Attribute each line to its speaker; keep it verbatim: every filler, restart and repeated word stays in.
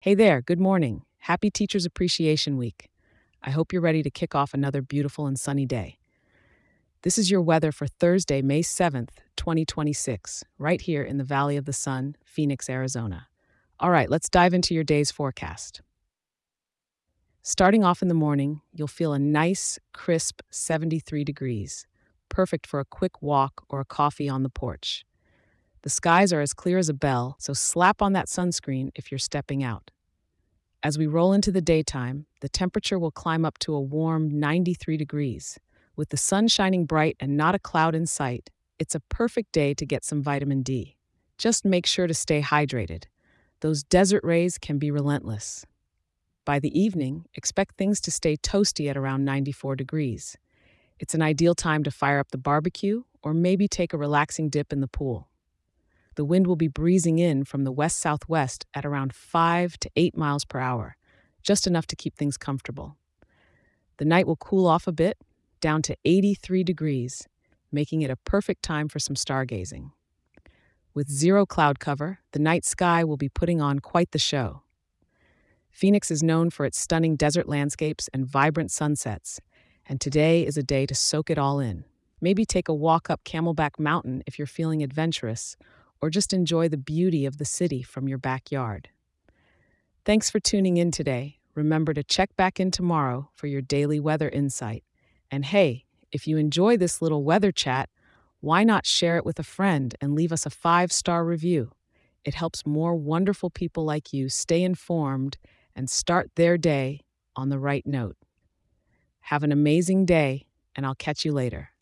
Speaker 1: Hey there, good morning. Happy Teachers Appreciation Week. I hope you're ready to kick off another beautiful and sunny day. This is your weather for Thursday, May seventh, twenty twenty-six, right here in the Valley of the Sun, Phoenix, Arizona. All right, let's dive into your day's forecast. Starting off in the morning, you'll feel a nice, crisp seventy-three degrees, perfect for a quick walk or a coffee on the porch. The skies are as clear as a bell, so slap on that sunscreen if you're stepping out. As we roll into the daytime, the temperature will climb up to a warm ninety-three degrees. With the sun shining bright and not a cloud in sight, it's a perfect day to get some vitamin D. Just make sure to stay hydrated. Those desert rays can be relentless. By the evening, expect things to stay toasty at around ninety-four degrees. It's an ideal time to fire up the barbecue or maybe take a relaxing dip in the pool. The wind will be breezing in from the west-southwest at around five to eight miles per hour, just enough to keep things comfortable. The night will cool off a bit, down to eighty-three degrees, making it a perfect time for some stargazing. With zero cloud cover, the night sky will be putting on quite the show. Phoenix is known for its stunning desert landscapes and vibrant sunsets, and today is a day to soak it all in. Maybe take a walk up Camelback Mountain if you're feeling adventurous, or just enjoy the beauty of the city from your backyard. Thanks for tuning in today. Remember to check back in tomorrow for your daily weather insight. And hey, if you enjoy this little weather chat, why not share it with a friend and leave us a five-star review? It helps more wonderful people like you stay informed and start their day on the right note. Have an amazing day, and I'll catch you later.